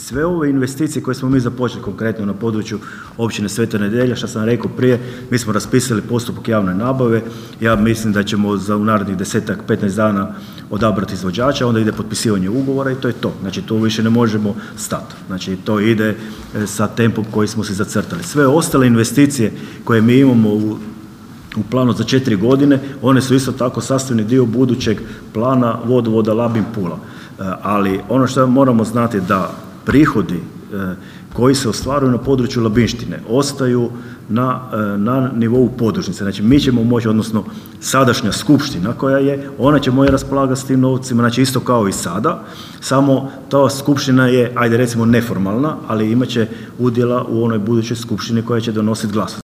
sve ove investicije koje smo mi započeli konkretno na području općine Sveta Nedjelja, što sam rekao prije, mi smo raspisali postupak javne nabave, ja mislim da ćemo u narednih 10-15 dana odabrati izvođača, onda ide potpisivanje ugovora i to je to. Znači tu više ne možemo stati. Znači to ide sa tempom koji smo si zacrtali. Sve ostale investicije koje mi imamo u planu za 4 godine, one su isto tako sastavni dio budućeg plana vodovoda Labin-Pula. Ali ono što moramo znati da prihodi koji se ostvaruju na području Labinštine ostaju na nivou podružnice. Znači mi ćemo moći, odnosno sadašnja skupština koja je, ona će moći raspolagati s tim novcima, znači isto kao i sada, samo ta skupština je, ajde recimo neformalna, ali imat će udjela u onoj budućoj skupštini koja će donositi glas.